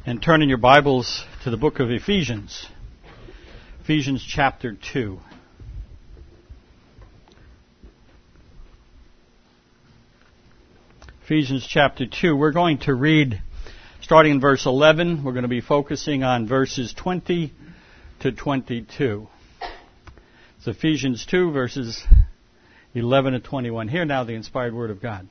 And turn in your Bibles to the book of Ephesians. Ephesians chapter 2. Ephesians chapter 2. We're going to read, starting in verse 11, we're going to be focusing on verses 20 to 22. It's Ephesians 2, verses 11 to 21. Hear now the inspired word of God.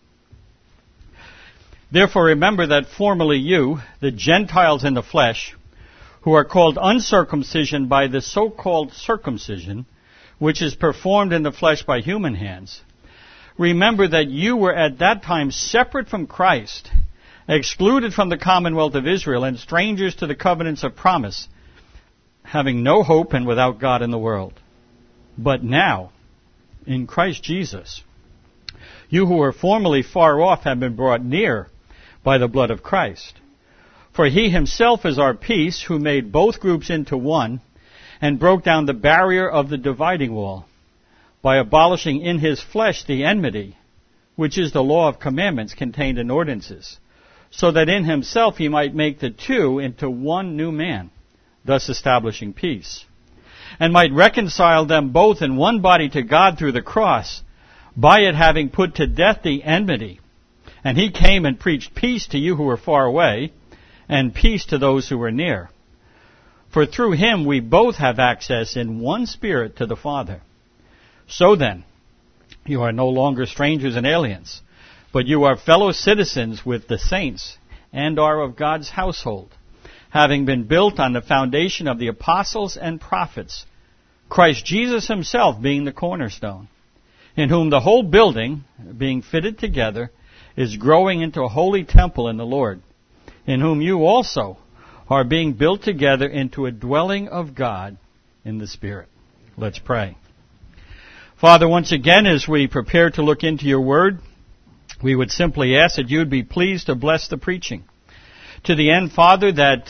Therefore remember that formerly you, the Gentiles in the flesh, who are called uncircumcision by the so-called circumcision, which is performed in the flesh by human hands, remember that you were at that time separate from Christ, excluded from the commonwealth of Israel, and strangers to the covenants of promise, having no hope and without God in the world. But now, in Christ Jesus, you who were formerly far off have been brought near by the blood of Christ. For he himself is our peace, who made both groups into one, and broke down the barrier of the dividing wall, by abolishing in his flesh the enmity, which is the law of commandments contained in ordinances, so that in himself he might make the two into one new man, thus establishing peace, and might reconcile them both in one body to God through the cross, by it having put to death the enmity. And he came and preached peace to you who were far away, and peace to those who were near. For through him we both have access in one Spirit to the Father. So then, you are no longer strangers and aliens, but you are fellow citizens with the saints, and are of God's household, having been built on the foundation of the apostles and prophets, Christ Jesus himself being the cornerstone, in whom the whole building, being fitted together, is growing into a holy temple in the Lord, in whom you also are being built together into a dwelling of God in the Spirit. Let's pray. Father, once again, as we prepare to look into your word, we would simply ask that you would be pleased to bless the preaching. To the end, Father, that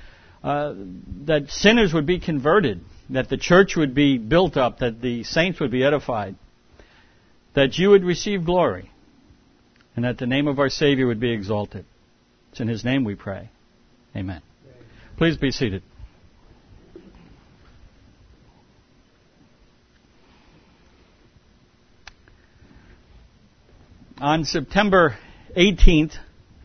sinners would be converted, that the church would be built up, that the saints would be edified, that you would receive glory, and that the name of our Savior would be exalted. It's in his name we pray. Amen. Please be seated. On September 18th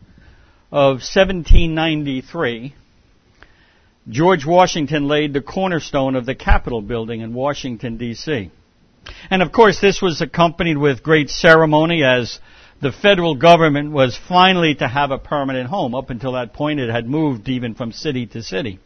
of 1793, George Washington laid the cornerstone of the Capitol building in Washington, D.C. And of course, this was accompanied with great ceremony, as the federal government was finally to have a permanent home. Up until that point, it had moved even from city to city.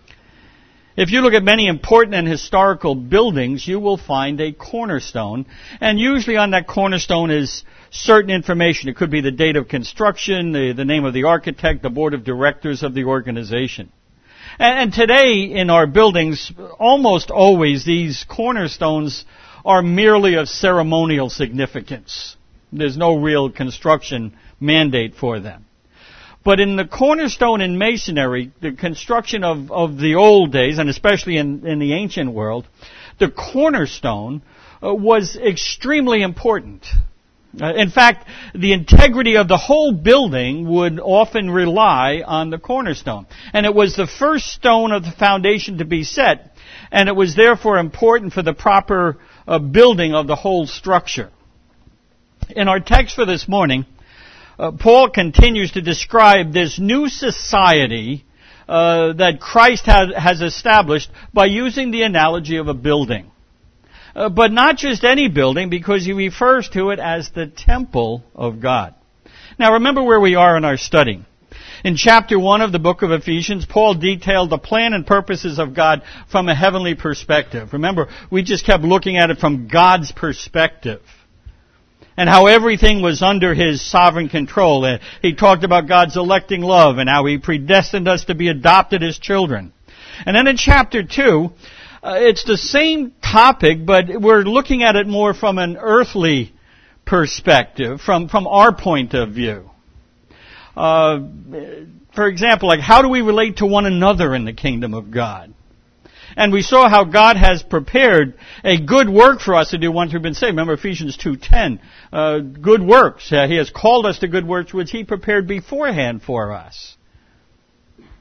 If you look at many important and historical buildings, you will find a cornerstone. And usually on that cornerstone is certain information. It could be the date of construction, the name of the architect, the board of directors of the organization. And today in our buildings, almost always these cornerstones are merely of ceremonial significance. There's no real construction mandate for them. But in the cornerstone in masonry, the construction of the old days, and especially in the ancient world, the cornerstone was extremely important. In fact, the integrity of the whole building would often rely on the cornerstone. And it was the first stone of the foundation to be set, and it was therefore important for the proper building of the whole structure. In our text for this morning, Paul continues to describe this new society that Christ has established by using the analogy of a building. But not just any building, because he refers to it as the temple of God. Now remember where we are in our study. In chapter 1 of the book of Ephesians, Paul detailed the plan and purposes of God from a heavenly perspective. Remember, we just kept looking at it from God's perspective, and how everything was under his sovereign control. He talked about God's electing love and how he predestined us to be adopted as children. And then in chapter 2, it's the same topic, but we're looking at it more from an earthly perspective, from our point of view. For example, like how do we relate to one another in the kingdom of God? And we saw how God has prepared a good work for us to do once we've been saved. Remember Ephesians 2:10, good works. He has called us to good works which He prepared beforehand for us.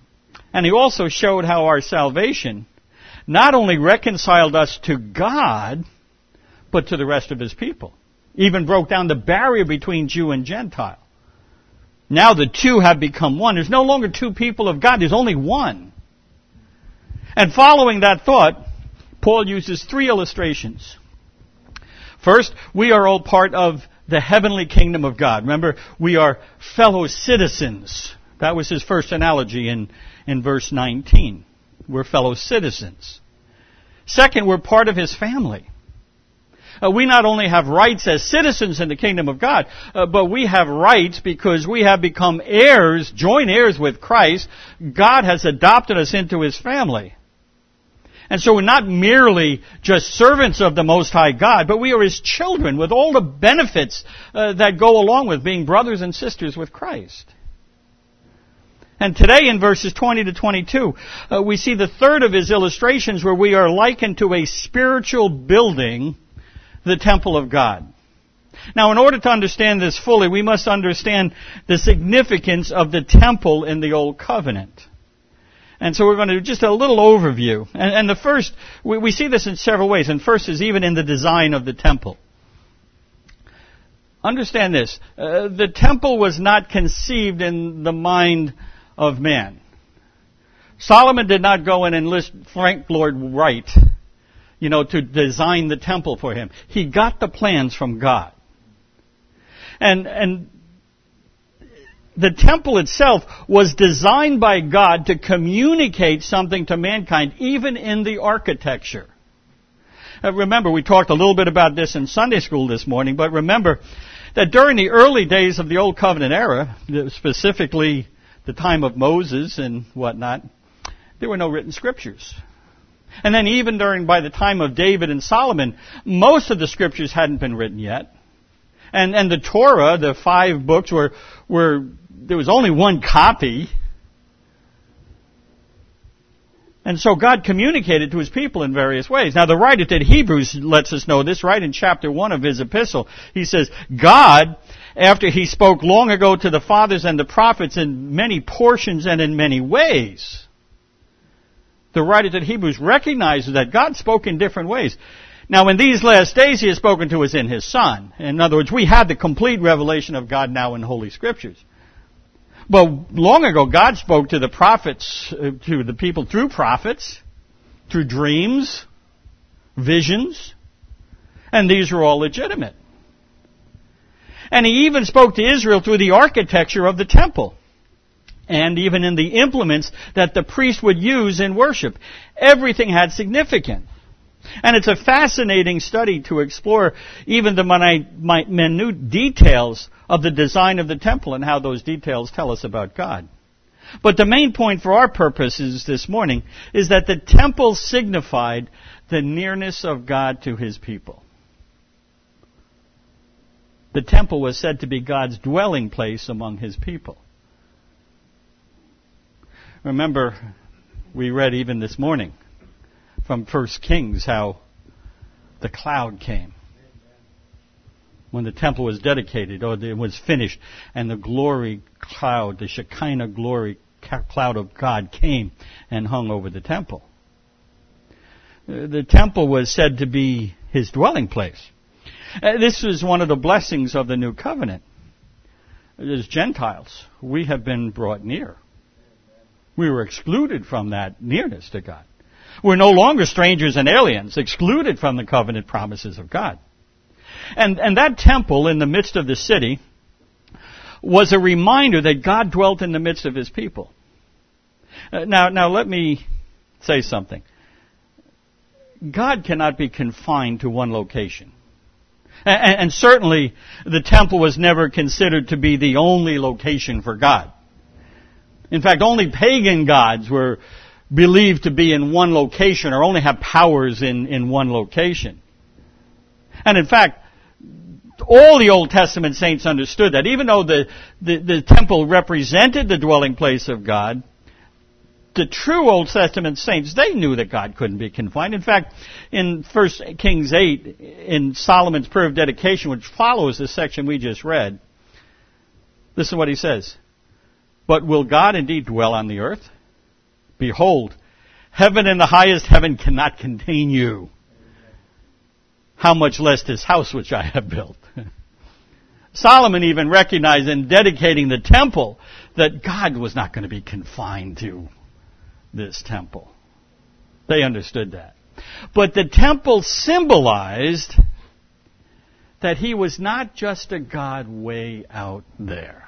And he also showed how our salvation not only reconciled us to God, but to the rest of his people. Even broke down the barrier between Jew and Gentile. Now the two have become one. There's no longer two people of God. There's only one. And following that thought, Paul uses three illustrations. First, we are all part of the heavenly kingdom of God. Remember, we are fellow citizens. That was his first analogy in verse 19. We're fellow citizens. Second, we're part of his family. We not only have rights as citizens in the kingdom of God, but we have rights because we have become heirs, joint heirs with Christ. God has adopted us into his family. And so we're not merely just servants of the Most High God, but we are his children with all the benefits that go along with being brothers and sisters with Christ. And today in verses 20 to 22, we see the third of his illustrations where we are likened to a spiritual building, the temple of God. Now, in order to understand this fully, we must understand the significance of the temple in the Old Covenant. And so we're going to do just a little overview. And the first, we see this in several ways. And first is even in the design of the temple. Understand this. The temple was not conceived in the mind of man. Solomon did not go and enlist Frank Lloyd Wright, to design the temple for him. He got the plans from God. And the temple itself was designed by God to communicate something to mankind, even in the architecture. Remember, we talked a little bit about this in Sunday school this morning, but remember that during the early days of the Old Covenant era, specifically the time of Moses and whatnot, there were no written scriptures. And then even by the time of David and Solomon, most of the scriptures hadn't been written yet. And the Torah, the 5 books, were there was only one copy. And so God communicated to his people in various ways. Now the writer to Hebrews lets us know this right in chapter 1 of his epistle. He says, God, after he spoke long ago to the fathers and the prophets in many portions and in many ways. The writer to Hebrews recognizes that God spoke in different ways. Now, in these last days, he has spoken to us in his Son. In other words, we have the complete revelation of God now in Holy Scriptures. But long ago, God spoke to the prophets, to the people through prophets, through dreams, visions, and these are all legitimate. And he even spoke to Israel through the architecture of the temple. And even in the implements that the priest would use in worship. Everything had significance. And it's a fascinating study to explore even the minute details of the design of the temple and how those details tell us about God. But the main point for our purposes this morning is that the temple signified the nearness of God to his people. The temple was said to be God's dwelling place among his people. Remember, we read even this morning from 1 Kings how the cloud came when the temple was dedicated or it was finished, and the glory cloud, the Shekinah glory cloud of God came and hung over the temple. The temple was said to be his dwelling place. This is one of the blessings of the new covenant. As Gentiles, we have been brought near. We were excluded from that nearness to God. We're no longer strangers and aliens, excluded from the covenant promises of God. And that temple in the midst of the city was a reminder that God dwelt in the midst of his people. Now let me say something. God cannot be confined to one location. And certainly the temple was never considered to be the only location for God. In fact, only pagan gods were believed to be in one location or only have powers in one location. And in fact, all the Old Testament saints understood that. Even though the temple represented the dwelling place of God, the true Old Testament saints, they knew that God couldn't be confined. In fact, in 1 Kings 8, in Solomon's prayer of dedication, which follows the section we just read, listen to what he says. But will God indeed dwell on the earth? Behold, heaven and the highest heaven cannot contain you. How much less this house which I have built. Solomon even recognized in dedicating the temple that God was not going to be confined to this temple. They understood that. But the temple symbolized that he was not just a God way out there,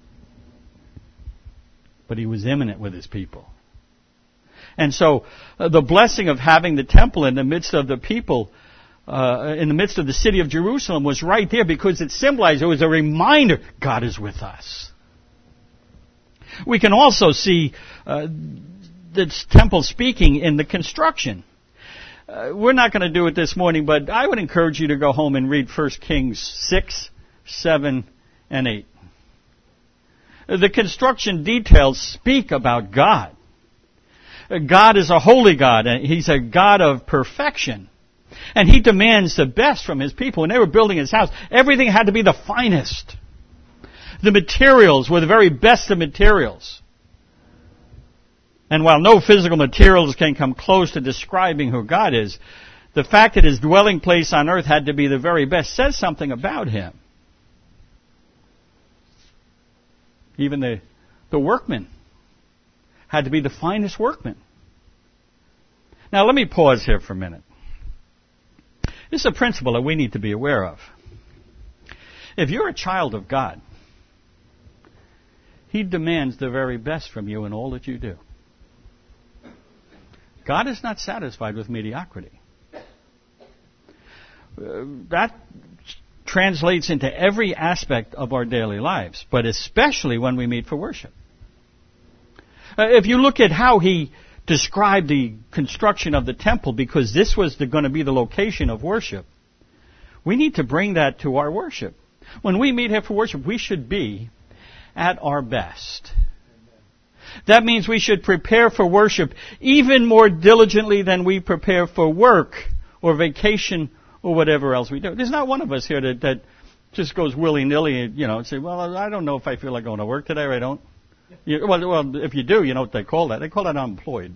but he was immanent with his people. And so the blessing of having the temple in the midst of the people, in the midst of the city of Jerusalem, was right there because it symbolized, it was a reminder, God is with us. We can also see the temple speaking in the construction. We're not going to do it this morning, but I would encourage you to go home and read 1 Kings 6, 7, and 8. The construction details speak about God. God is a holy God, and He's a God of perfection. And He demands the best from His people. When they were building His house, everything had to be the finest. The materials were the very best of materials. And while no physical materials can come close to describing who God is, the fact that His dwelling place on earth had to be the very best says something about Him. Even the workmen had to be the finest workmen. Now let me pause here for a minute. This is a principle that we need to be aware of. If you're a child of God, He demands the very best from you in all that you do. God is not satisfied with mediocrity. That translates into every aspect of our daily lives, but especially when we meet for worship. If you look at how He described the construction of the temple, because this was going to be the location of worship, we need to bring that to our worship. When we meet here for worship, we should be at our best. That means we should prepare for worship even more diligently than we prepare for work or vacation or whatever else we do. There's not one of us here that just goes willy-nilly, and say, well, I don't know if I feel like going to work today or I don't. Well, if you do, you know what they call that? They call that unemployed.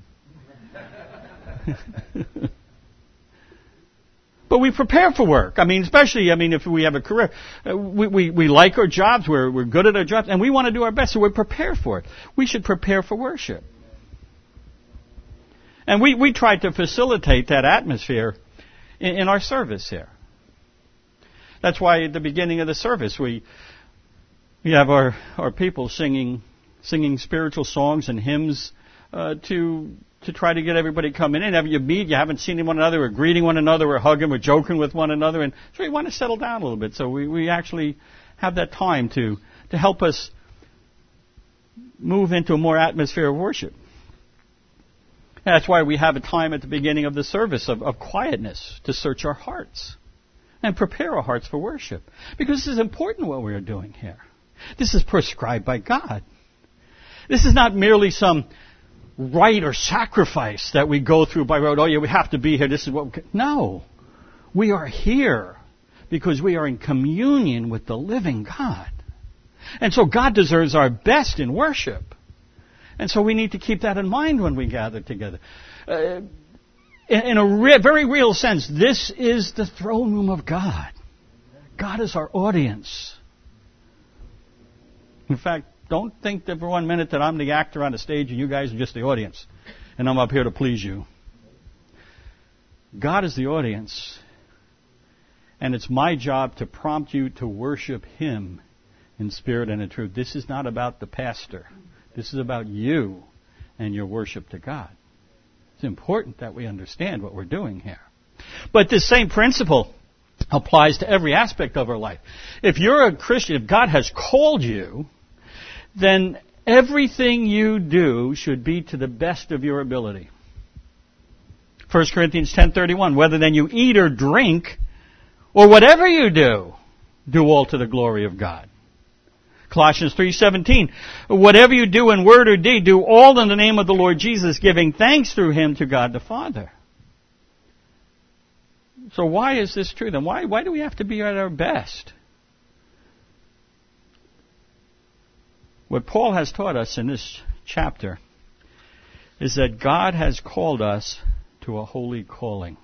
But we prepare for work. Especially, if we have a career. We like our jobs. We're good at our jobs. And we want to do our best, so we're prepared for it. We should prepare for worship. And we try to facilitate that atmosphere in our service here. That's why at the beginning of the service, we have our people singing spiritual songs and hymns to try to get everybody coming in. You meet, you haven't seen one another, we're greeting one another, we're hugging, we're joking with one another, and so we want to settle down a little bit. So we actually have that time to help us move into a more atmosphere of worship. And that's why we have a time at the beginning of the service of quietness to search our hearts and prepare our hearts for worship. Because this is important what we are doing here. This is prescribed by God. This is not merely some rite or sacrifice that we go through by road. Oh, yeah, we have to be here. This is what No. We are here because we are in communion with the living God. And so God deserves our best in worship. And so we need to keep that in mind when we gather together. In a very real sense, this is the throne room of God. God is our audience. In fact, don't think that for 1 minute that I'm the actor on the stage and you guys are just the audience and I'm up here to please you. God is the audience, and it's my job to prompt you to worship Him in spirit and in truth. This is not about the pastor. This is about you and your worship to God. It's important that we understand what we're doing here. But this same principle applies to every aspect of our life. If you're a Christian, if God has called you, then everything you do should be to the best of your ability. 1 Corinthians 10:31, whether then you eat or drink, or whatever you do all to the glory of God. Colossians 3:17, whatever you do in word or deed, do all in the name of the Lord Jesus, giving thanks through Him to God the Father. So why is this true then? Why do we have to be at our best? What Paul has taught us in this chapter is that God has called us to a holy calling.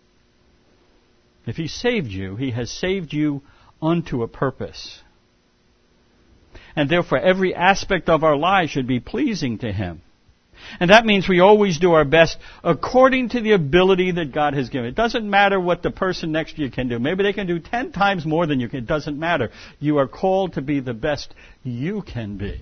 If He saved you, He has saved you unto a purpose. And therefore, every aspect of our lives should be pleasing to Him. And that means we always do our best according to the ability that God has given. It doesn't matter what the person next to you can do. Maybe they can do 10 times more than you can. It doesn't matter. You are called to be the best you can be.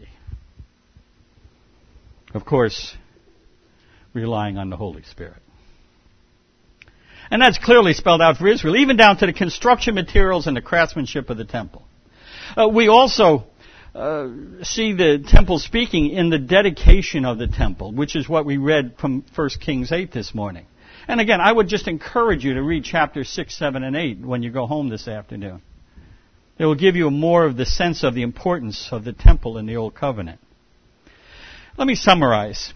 Of course, relying on the Holy Spirit. And that's clearly spelled out for Israel, even down to the construction materials and the craftsmanship of the temple. We also see the temple speaking in the dedication of the temple, which is what we read from 1 Kings 8 this morning. And again, I would just encourage you to read chapters 6, 7, and 8 when you go home this afternoon. It will give you more of the sense of the importance of the temple in the Old Covenant. Let me summarize.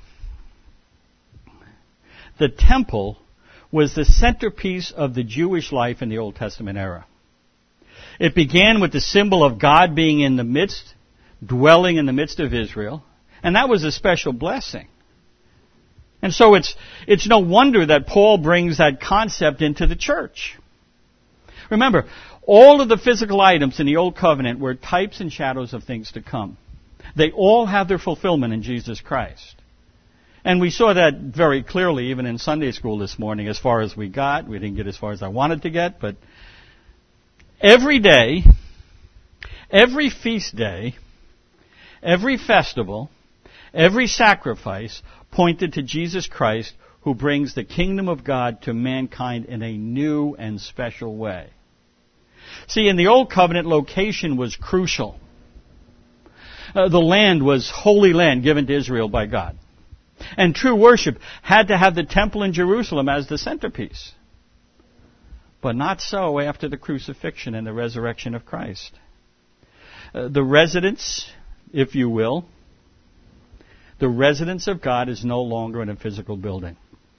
The temple was the centerpiece of the Jewish life in the Old Testament era. It began with the symbol of God being in the midst, dwelling in the midst of Israel, and that was a special blessing. And so it's no wonder that Paul brings that concept into the church. Remember, all of the physical items in the Old Covenant were types and shadows of things to come. They all have their fulfillment in Jesus Christ. And we saw that very clearly even in Sunday school this morning as far as we got. We didn't get as far as I wanted to get, but every day, every feast day, every festival, every sacrifice pointed to Jesus Christ, who brings the kingdom of God to mankind in a new and special way. See, in the Old Covenant, location was crucial. The land was holy land given to Israel by God. And true worship had to have the temple in Jerusalem as the centerpiece. But not so after the crucifixion and the resurrection of Christ. The residence, if you will, the residence of God is no longer in a physical building.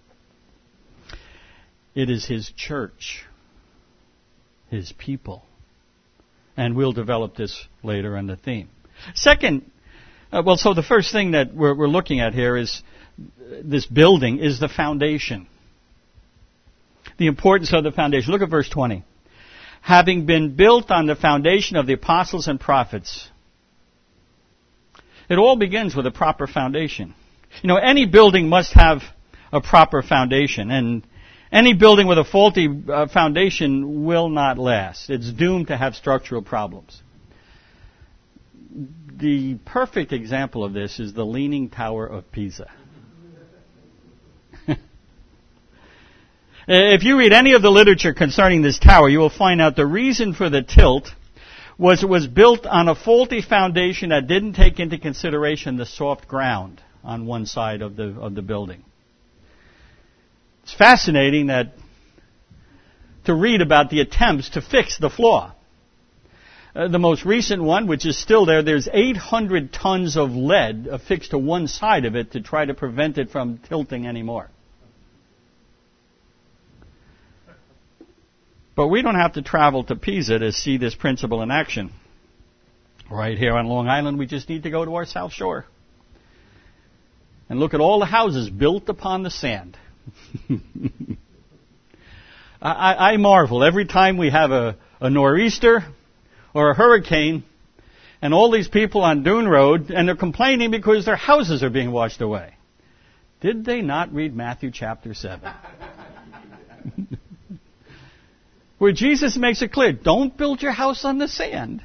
It is His church, His people. And we'll develop this later in the theme. Second, so the first thing that we're looking at here is this building is the foundation. The importance of the foundation. Look at verse 20. Having been built on the foundation of the apostles and prophets. It all begins with a proper foundation. You know, any building must have a proper foundation, and any building with a faulty foundation will not last. It's doomed to have structural problems. The perfect example of this is the Leaning Tower of Pisa. If you read any of the literature concerning this tower, you will find out the reason for the tilt was it was built on a faulty foundation that didn't take into consideration the soft ground on one side of the building. It's fascinating to read about the attempts to fix the flaw. The most recent one, which is still there's 800 tons of lead affixed to one side of it to try to prevent it from tilting anymore. But we don't have to travel to Pisa to see this principle in action. Right here on Long Island, we just need to go to our South Shore and look at all the houses built upon the sand. I marvel every time we have a nor'easter or a hurricane and all these people on Dune Road, and they're complaining because their houses are being washed away. Did they not read Matthew chapter 7? Where Jesus makes it clear, don't build your house on the sand.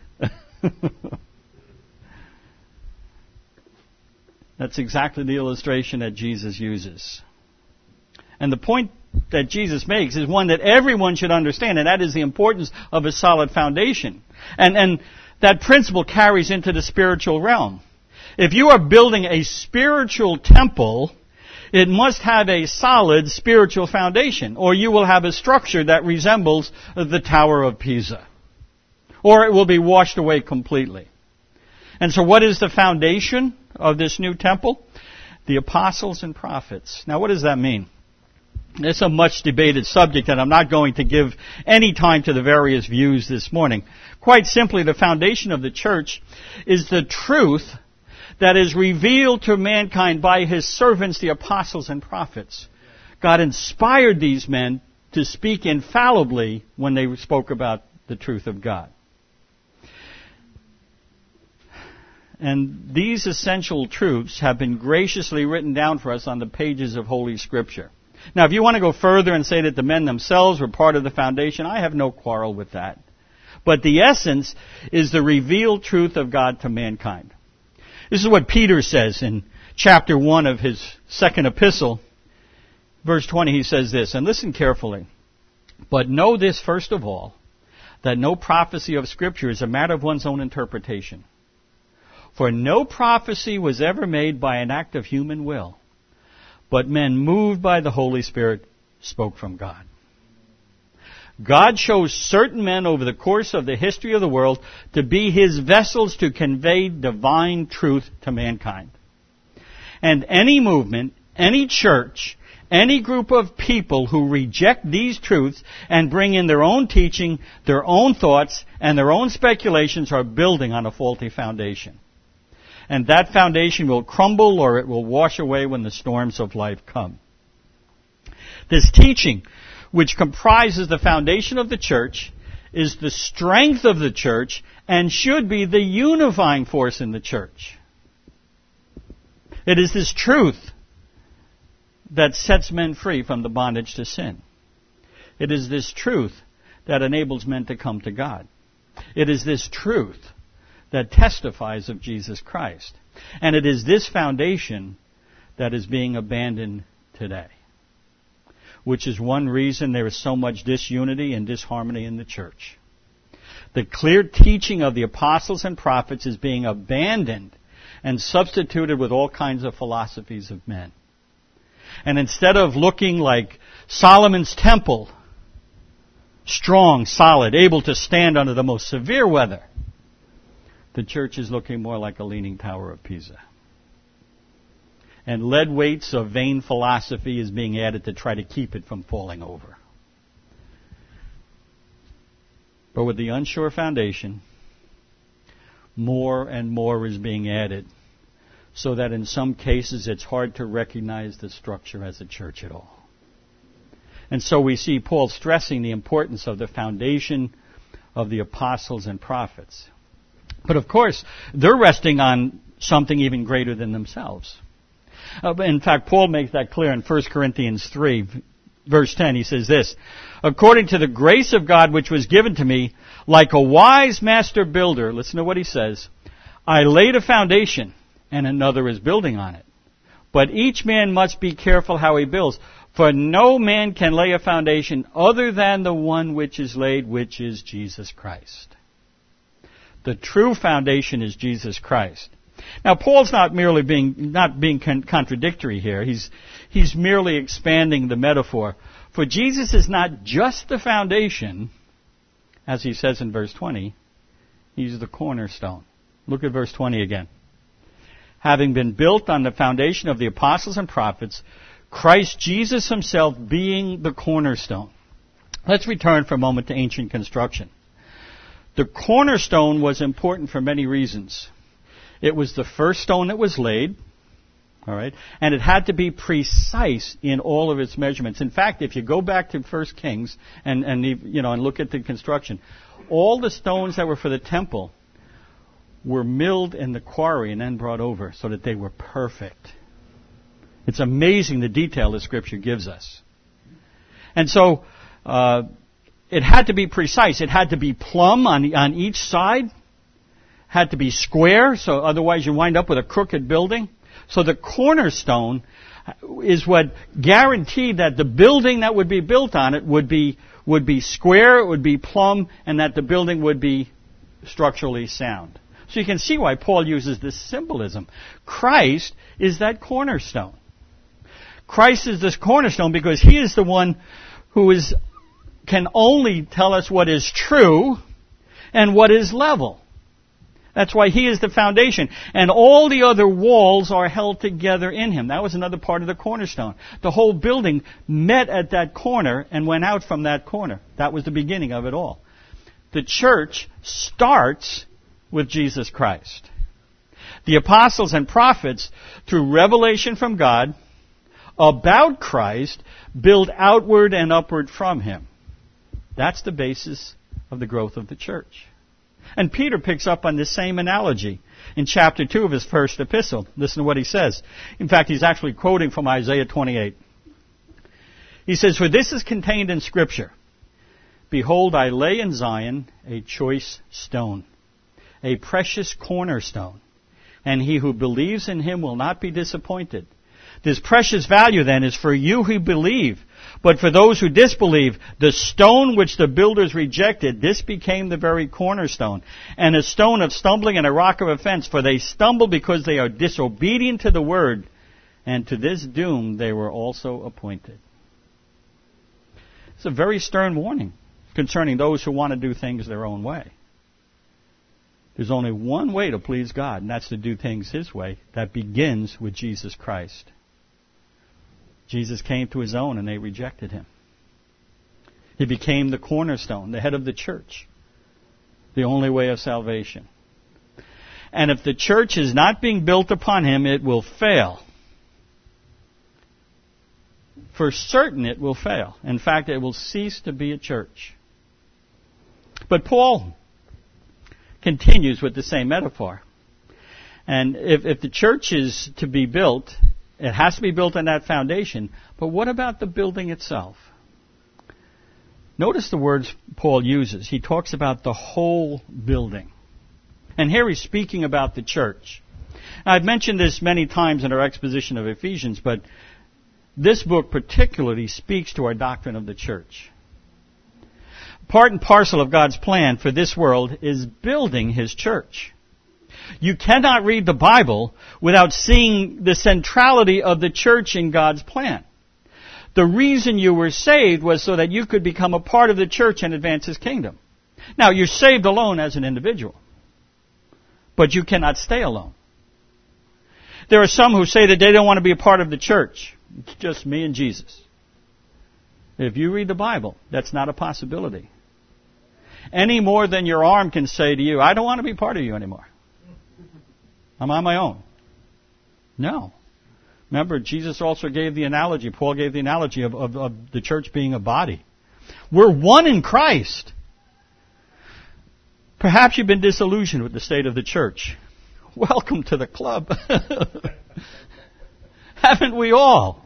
That's exactly the illustration that Jesus uses. And the point that Jesus makes is one that everyone should understand, and that is the importance of a solid foundation. And that principle carries into the spiritual realm. If you are building a spiritual temple, it must have a solid spiritual foundation, or you will have a structure that resembles the Tower of Pisa. Or it will be washed away completely. And so what is the foundation of this new temple? The apostles and prophets. Now what does that mean? It's a much debated subject, and I'm not going to give any time to the various views this morning. Quite simply, the foundation of the church is the truth that is revealed to mankind by His servants, the apostles and prophets. God inspired these men to speak infallibly when they spoke about the truth of God. And these essential truths have been graciously written down for us on the pages of Holy Scripture. Now, if you want to go further and say that the men themselves were part of the foundation, I have no quarrel with that. But the essence is the revealed truth of God to mankind. This is what Peter says in chapter 1 of his second epistle. Verse 20, he says this, and listen carefully. But know this first of all, that no prophecy of Scripture is a matter of one's own interpretation. For no prophecy was ever made by an act of human will, but men moved by the Holy Spirit spoke from God. God chose certain men over the course of the history of the world to be His vessels to convey divine truth to mankind. And any movement, any church, any group of people who reject these truths and bring in their own teaching, their own thoughts, and their own speculations are building on a faulty foundation. And that foundation will crumble or it will wash away when the storms of life come. This teaching, which comprises the foundation of the church, is the strength of the church and should be the unifying force in the church. It is this truth that sets men free from the bondage to sin. It is this truth that enables men to come to God. It is this truth that testifies of Jesus Christ. And it is this foundation that is being abandoned today, which is one reason there is so much disunity and disharmony in the church. The clear teaching of the apostles and prophets is being abandoned and substituted with all kinds of philosophies of men. And instead of looking like Solomon's temple, strong, solid, able to stand under the most severe weather, the church is looking more like a leaning tower of Pisa. And lead weights of vain philosophy is being added to try to keep it from falling over. But with the unsure foundation, more and more is being added, so that in some cases it's hard to recognize the structure as a church at all. And so we see Paul stressing the importance of the foundation of the apostles and prophets. But of course, they're resting on something even greater than themselves. In fact, Paul makes that clear in 1 Corinthians 3, verse 10. He says this, according to the grace of God which was given to me, like a wise master builder, listen to what he says, I laid a foundation, and another is building on it. But each man must be careful how he builds, for no man can lay a foundation other than the one which is laid, which is Jesus Christ. The true foundation is Jesus Christ. Now, Paul's not being contradictory here. He's merely expanding the metaphor. For Jesus is not just the foundation, as he says in verse 20. He's the cornerstone. Look at verse 20 again. Having been built on the foundation of the apostles and prophets, Christ Jesus himself being the cornerstone. Let's return for a moment to ancient construction. The cornerstone was important for many reasons. It was the first stone that was laid, all right, and it had to be precise in all of its measurements. In fact, if you go back to 1 Kings and look at the construction, all the stones that were for the temple were milled in the quarry and then brought over so that they were perfect. It's amazing the detail the Scripture gives us. And so it had to be precise. It had to be plumb on each side. Had to be square, so otherwise you wind up with a crooked building. So the cornerstone is what guaranteed that the building that would be built on it would be square, it would be plumb, and that the building would be structurally sound. So you can see why Paul uses this symbolism. Christ is that cornerstone. Christ is this cornerstone because He is the one who can only tell us what is true and what is level. That's why He is the foundation. And all the other walls are held together in Him. That was another part of the cornerstone. The whole building met at that corner and went out from that corner. That was the beginning of it all. The church starts with Jesus Christ. The apostles and prophets, through revelation from God about Christ, build outward and upward from Him. That's the basis of the growth of the church. And Peter picks up on this same analogy in chapter 2 of his first epistle. Listen to what he says. In fact, he's actually quoting from Isaiah 28. He says, "For this is contained in Scripture. Behold, I lay in Zion a choice stone, a precious cornerstone, and he who believes in him will not be disappointed. This precious value then is for you who believe, but for those who disbelieve, the stone which the builders rejected, this became the very cornerstone, and a stone of stumbling and a rock of offense, for they stumble because they are disobedient to the word, and to this doom they were also appointed." It's a very stern warning concerning those who want to do things their own way. There's only one way to please God, and that's to do things His way. That begins with Jesus Christ. Jesus came to His own, and they rejected Him. He became the cornerstone, the head of the church, the only way of salvation. And if the church is not being built upon Him, it will fail. For certain it will fail. In fact, it will cease to be a church. But Paul continues with the same metaphor. And if the church is to be built, it has to be built on that foundation. But what about the building itself? Notice the words Paul uses. He talks about the whole building. And here he's speaking about the church. Now, I've mentioned this many times in our exposition of Ephesians, but this book particularly speaks to our doctrine of the church. Part and parcel of God's plan for this world is building His church. You cannot read the Bible without seeing the centrality of the church in God's plan. The reason you were saved was so that you could become a part of the church and advance His kingdom. Now, you're saved alone as an individual, but you cannot stay alone. There are some who say that they don't want to be a part of the church. It's just me and Jesus. If you read the Bible, that's not a possibility. Any more than your arm can say to you, I don't want to be part of you anymore. I'm on my own. No. Remember, Jesus also gave the analogy, Paul gave the analogy of the church being a body. We're one in Christ. Perhaps you've been disillusioned with the state of the church. Welcome to the club. Haven't we all?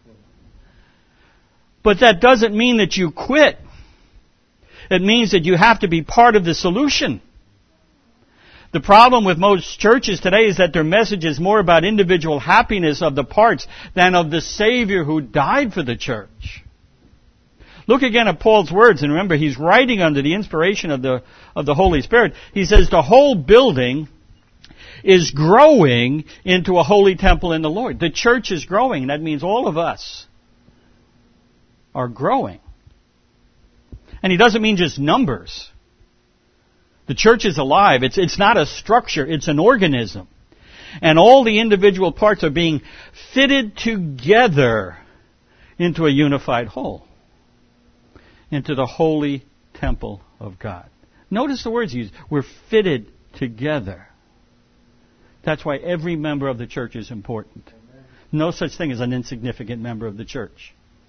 But that doesn't mean that you quit. It means that you have to be part of the solution. The problem with most churches today is that their message is more about individual happiness of the parts than of the Savior who died for the church. Look again at Paul's words, and remember, he's writing under the inspiration of the Holy Spirit. He says the whole building is growing into a holy temple in the Lord. The church is growing, and that means all of us are growing. And he doesn't mean just numbers. The church is alive. It's not a structure, it's an organism. And all the individual parts are being fitted together into a unified whole, into the holy temple of God. Notice the words he used. We're fitted together. That's why every member of the church is important. No such thing as an insignificant member of the church.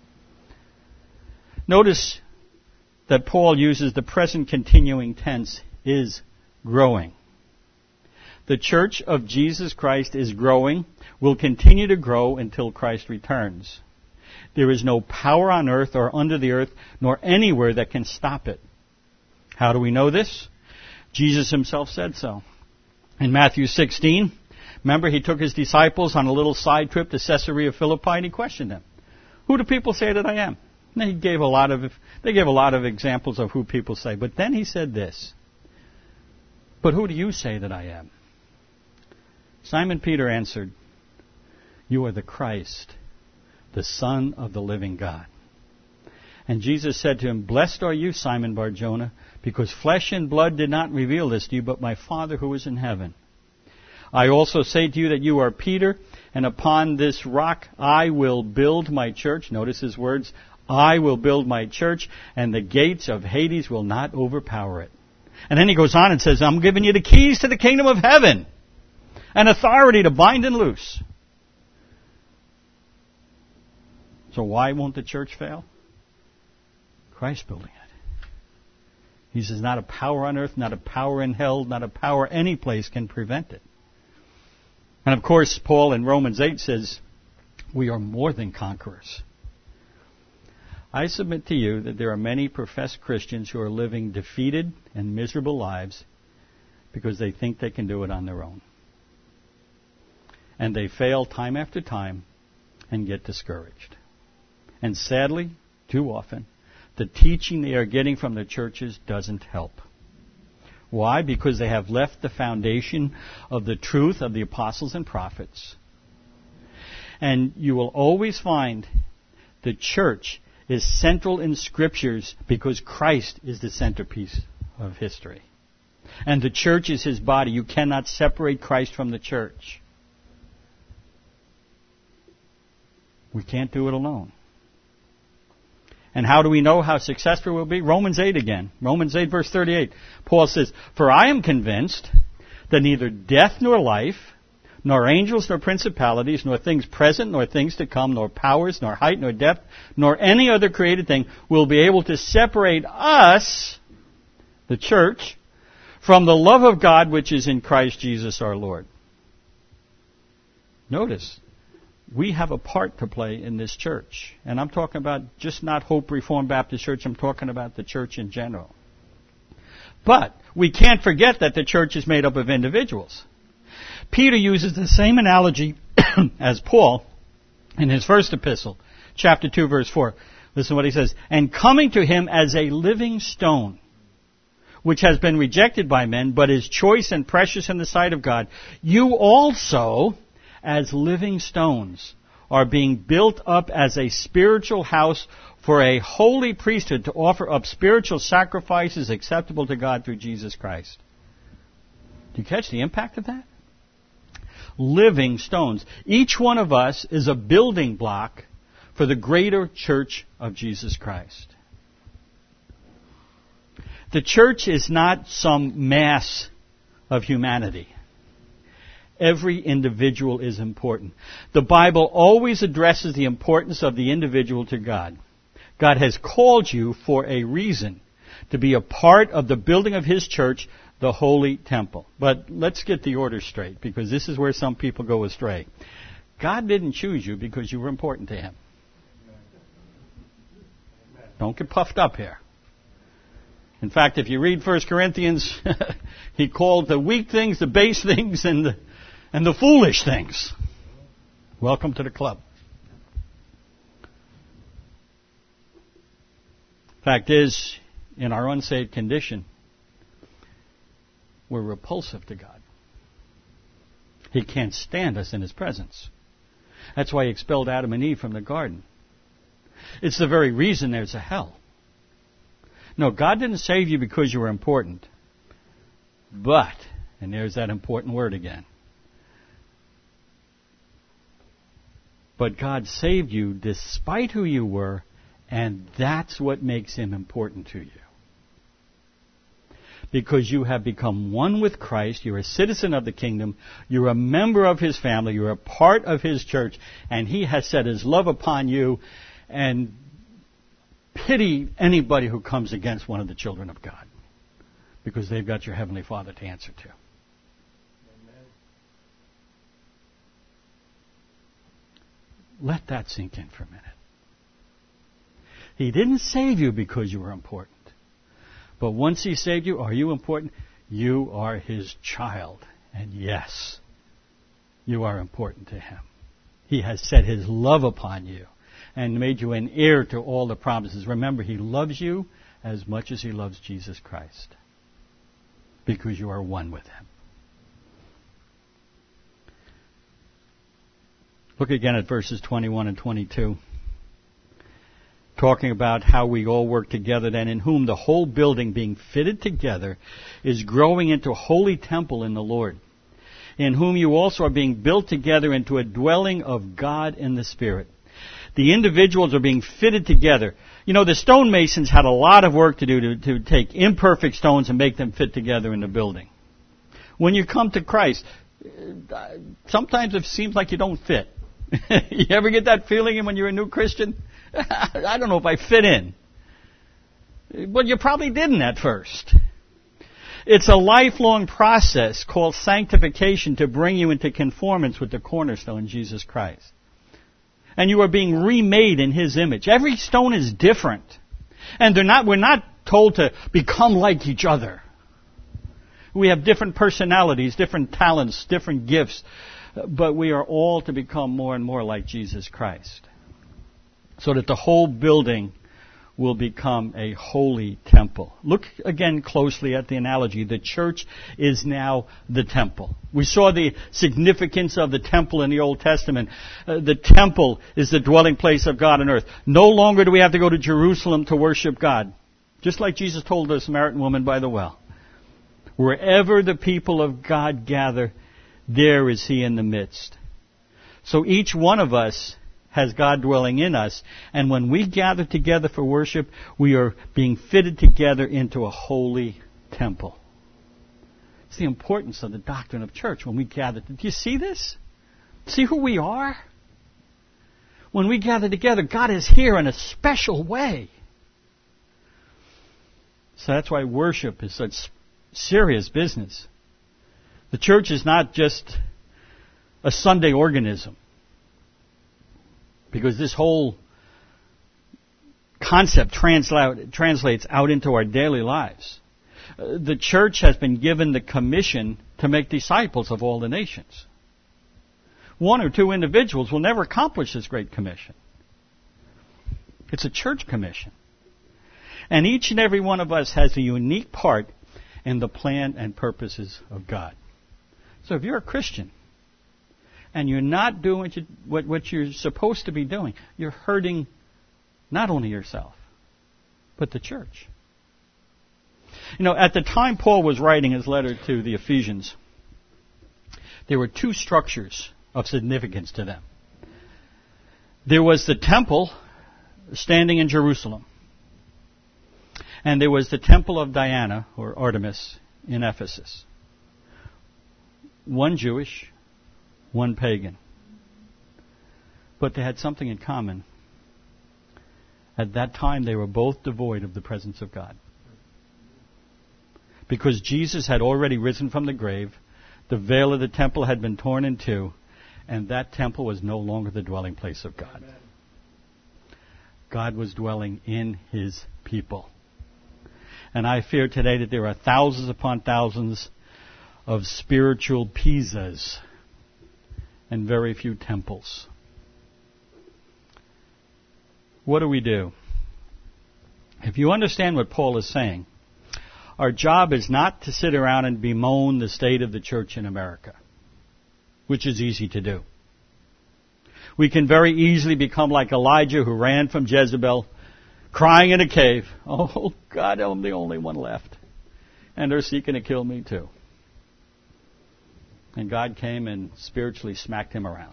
Notice that Paul uses the present continuing tense, is growing. The church of Jesus Christ is growing, will continue to grow until Christ returns. There is no power on earth or under the earth, nor anywhere that can stop it. How do we know this? Jesus Himself said so. In Matthew 16, remember, He took His disciples on a little side trip to Caesarea Philippi, and He questioned them. Who do people say that I am? And they gave a lot of examples of who people say. But then He said this, but who do you say that I am? Simon Peter answered, you are the Christ, the Son of the living God. And Jesus said to him, blessed are you, Simon Bar-Jonah, because flesh and blood did not reveal this to you, but my Father who is in heaven. I also say to you that you are Peter, and upon this rock I will build my church. Notice his words, I will build my church, and the gates of Hades will not overpower it. And then he goes on and says, I'm giving you the keys to the kingdom of heaven. and authority to bind and loose. So why won't the church fail? Christ building it. He says not a power on earth, not a power in hell, not a power any place can prevent it. And of course, Paul in Romans 8 says, we are more than conquerors. I submit to you that there are many professed Christians who are living defeated and miserable lives because they think they can do it on their own. And they fail time after time and get discouraged. And sadly, too often, the teaching they are getting from the churches doesn't help. Why? Because they have left the foundation of the truth of the apostles and prophets. And you will always find the church is central in Scriptures because Christ is the centerpiece of history. And the church is His body. You cannot separate Christ from the church. We can't do it alone. And how do we know how successful we'll be? Romans 8 again. Romans 8 verse 38. Paul says, for I am convinced that neither death nor life, nor angels, nor principalities, nor things present, nor things to come, nor powers, nor height, nor depth, nor any other created thing will be able to separate us, the church, from the love of God which is in Christ Jesus our Lord. Notice, we have a part to play in this church. And I'm talking about just not Hope Reformed Baptist Church, I'm talking about the church in general. But we can't forget that the church is made up of individuals. Peter uses the same analogy as Paul in his first epistle, chapter 2, verse 4. Listen to what he says. And coming to him as a living stone, which has been rejected by men, but is choice and precious in the sight of God, you also, as living stones, are being built up as a spiritual house for a holy priesthood to offer up spiritual sacrifices acceptable to God through Jesus Christ. Do you catch the impact of that? Living stones. Each one of us is a building block for the greater church of Jesus Christ. The church is not some mass of humanity. Every individual is important. The Bible always addresses the importance of the individual to God. God has called you for a reason to be a part of the building of His church, the holy temple. But let's get the order straight, because this is where some people go astray. God didn't choose you because you were important to Him. Don't get puffed up here. In fact, if you read 1 Corinthians, He called the weak things, the base things, and the foolish things. Welcome to the club. Fact is, in our unsaved condition, we're repulsive to God. He can't stand us in His presence. That's why He expelled Adam and Eve from the garden. It's the very reason there's a hell. No, God didn't save you because you were important. But, and there's that important word again, but God saved you despite who you were, and that's what makes Him important to you. Because you have become one with Christ, you're a citizen of the kingdom, you're a member of His family, you're a part of His church, and He has set His love upon you, and pity anybody who comes against one of the children of God, because they've got your Heavenly Father to answer to. Let that sink in for a minute. He didn't save you because you were important. But once He saved you, are you important? You are His child. And yes, you are important to Him. He has set His love upon you and made you an heir to all the promises. Remember, He loves you as much as He loves Jesus Christ, because you are one with Him. Look again at verses 21 and 22. Talking about how we all work together then, in whom the whole building being fitted together is growing into a holy temple in the Lord, in whom you also are being built together into a dwelling of God in the Spirit. The individuals are being fitted together. You know, the stonemasons had a lot of work to do to take imperfect stones and make them fit together in the building. When you come to Christ, sometimes it seems like you don't fit. You ever get that feeling when you're a new Christian? I don't know if I fit in. But you probably didn't at first. It's a lifelong process called sanctification to bring you into conformance with the cornerstone, Jesus Christ. And you are being remade in His image. Every stone is different. And we're not told to become like each other. We have different personalities, different talents, different gifts. But we are all to become more and more like Jesus Christ. So that the whole building will become a holy temple. Look again closely at the analogy. The church is now the temple. We saw the significance of the temple in the Old Testament. The temple is the dwelling place of God on earth. No longer do we have to go to Jerusalem to worship God. Just like Jesus told the Samaritan woman by the well. Wherever the people of God gather, there is He in the midst. So each one of us has God dwelling in us. And when we gather together for worship, we are being fitted together into a holy temple. It's the importance of the doctrine of church when we gather. Do you see this? See who we are? When we gather together, God is here in a special way. So that's why worship is such serious business. The church is not just a Sunday organism. Because this whole concept translates out into our daily lives. The church has been given the commission to make disciples of all the nations. One or two individuals will never accomplish this great commission. It's a church commission. And each and every one of us has a unique part in the plan and purposes of God. So if you're a Christian, and you're not doing what you're supposed to be doing, you're hurting not only yourself, but the church. You know, at the time Paul was writing his letter to the Ephesians, there were two structures of significance to them. There was the temple standing in Jerusalem, and there was the temple of Diana, or Artemis, in Ephesus. One Jewish, one pagan. But they had something in common. At that time, they were both devoid of the presence of God. Because Jesus had already risen from the grave, the veil of the temple had been torn in two, and that temple was no longer the dwelling place of God. Amen. God was dwelling in His people. And I fear today that there are thousands upon thousands of spiritual Pisas and very few temples. What do we do? If you understand what Paul is saying, our job is not to sit around and bemoan the state of the church in America, which is easy to do. We can very easily become like Elijah, who ran from Jezebel, crying in a cave, "Oh God, I'm the only one left, and they're seeking to kill me too." And God came and spiritually smacked him around.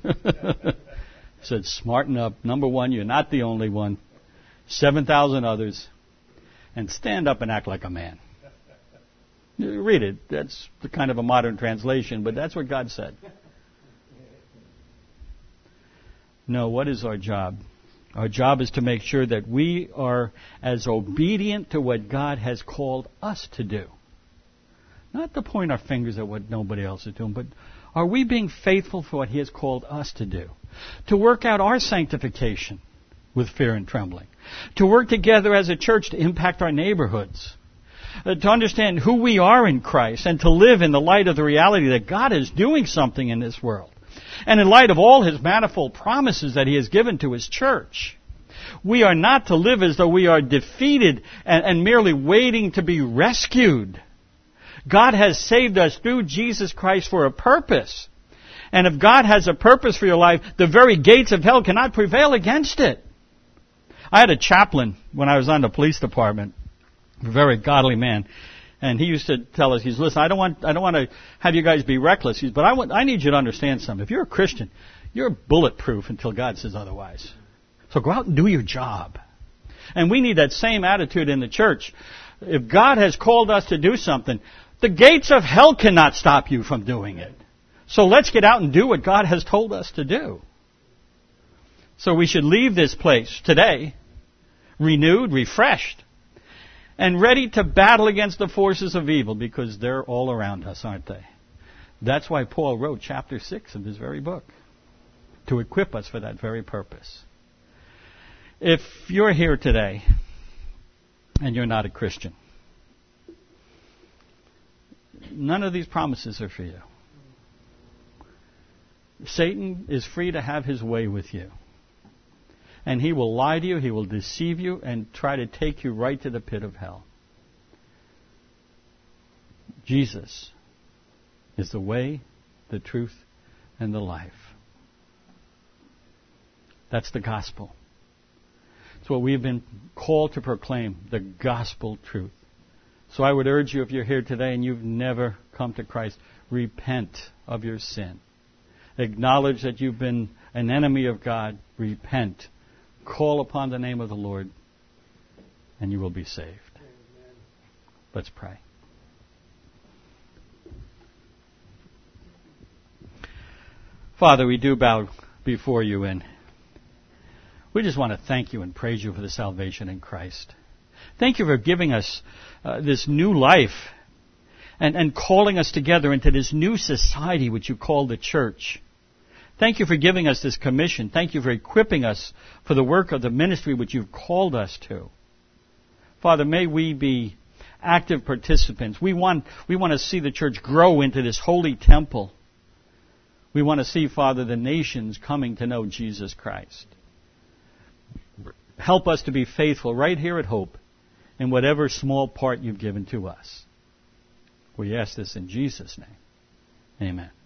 Said, "Smarten up. Number one, you're not the only one. 7,000 others. And stand up and act like a man." You read it. That's the kind of a modern translation, but that's what God said. No, what is our job? Our job is to make sure that we are as obedient to what God has called us to do. Not to point our fingers at what nobody else is doing, but are we being faithful for what He has called us to do? To work out our sanctification with fear and trembling. To work together as a church to impact our neighborhoods. To understand who we are in Christ and to live in the light of the reality that God is doing something in this world. And in light of all His manifold promises that He has given to His church. We are not to live as though we are defeated and merely waiting to be rescued. God has saved us through Jesus Christ for a purpose. And if God has a purpose for your life, the very gates of hell cannot prevail against it. I had a chaplain when I was on the police department, a very godly man, and he used to tell us, he's, "Listen, I don't want to have you guys be reckless, but I need you to understand something. If you're a Christian, you're bulletproof until God says otherwise. So go out and do your job." And we need that same attitude in the church. If God has called us to do something, the gates of hell cannot stop you from doing it. So let's get out and do what God has told us to do. So we should leave this place today renewed, refreshed, and ready to battle against the forces of evil, because they're all around us, aren't they? That's why Paul wrote chapter 6 of his very book, to equip us for that very purpose. If you're here today and you're not a Christian, none of these promises are for you. Satan is free to have his way with you. And he will lie to you, he will deceive you, and try to take you right to the pit of hell. Jesus is the way, the truth, and the life. That's the gospel. It's what we've been called to proclaim, the gospel truth. So I would urge you, if you're here today and you've never come to Christ, repent of your sin. Acknowledge that you've been an enemy of God. Repent. Call upon the name of the Lord, and you will be saved. Amen. Let's pray. Father, we do bow before you, and we just want to thank you and praise you for the salvation in Christ. Thank you for giving us this new life and calling us together into this new society which you call the church. Thank you for giving us this commission. Thank you for equipping us for the work of the ministry which you've called us to. Father, may we be active participants. We want to see the church grow into this holy temple. We want to see, Father, the nations coming to know Jesus Christ. Help us to be faithful right here at Hope in whatever small part you've given to us. We ask this in Jesus' name. Amen.